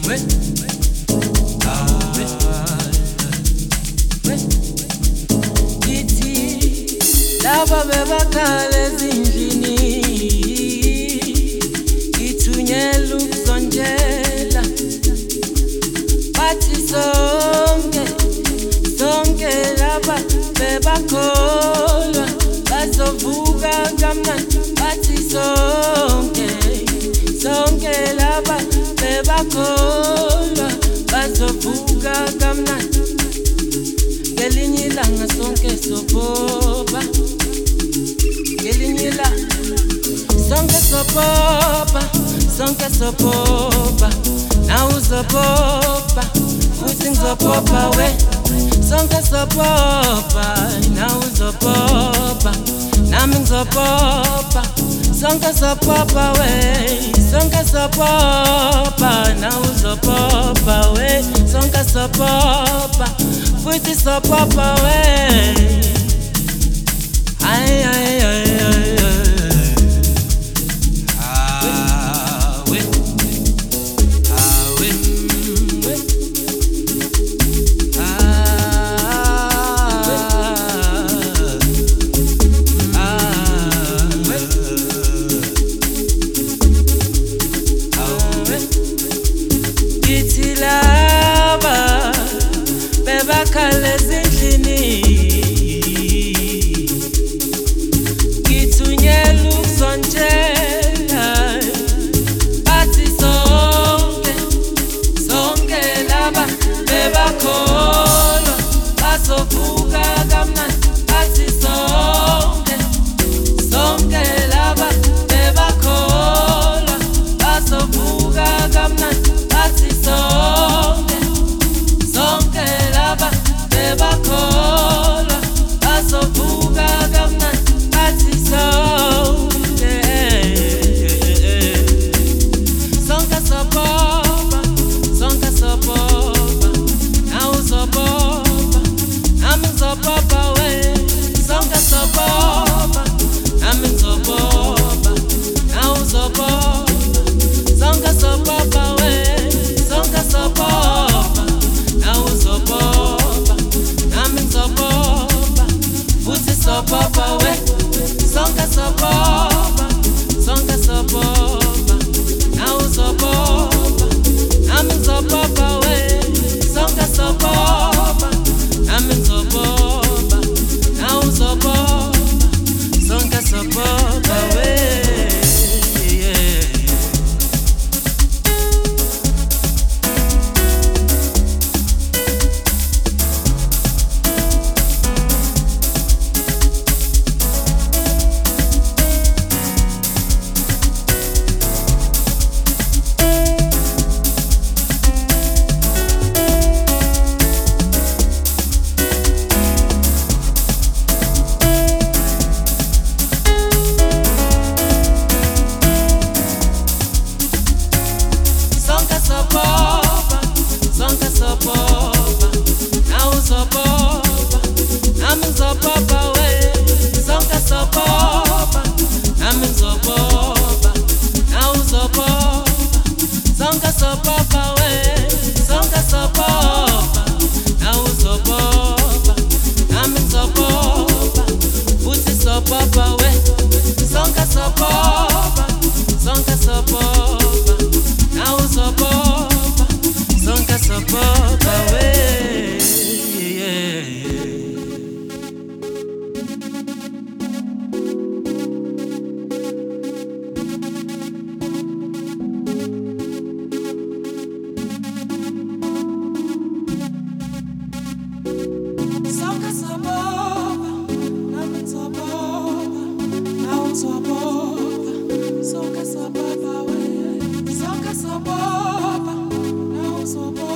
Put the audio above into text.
Lava bebakhala ezindlini ithunyela ukuzonjela bathi sonke laba bebakholwa bazovuka kamnandi bathi sonke laba bebakholwa bazovuka kamnandi ngelinye ilanga sonke sopopa ngelinye ilanga sonke sopopa nawe uzopopa futhi ngizopopa we sonke sopopa nawe uzopopa nami ngizopopa sonke sopopa we sonke sopopa nawe uzopopa we sonke sopopa futhi sopopa we ay bakhala ezindlini ngithunyela ukuzonjela bathi sonke laba bebakholwa bazovuka kamnandi bathi sonke laba bebakholwa bazovuka kamnandi bathi sonke laba bebakholwa bazovuka kamnandi bathi sonke sopopa nawe uzopopa nami ngizopopa we sonke sopopa nami ngizopopa nawe uzopopa sonke sopopa we sonke sopopa nawe uzopopa nami ngizopopa futhi sopopa we sonke sopopa nawe uzopopa nami ngizopopa we sonke sopopa nami ngizopopa nawe uzopopa sonke sopopa we Soka sababa, now soba.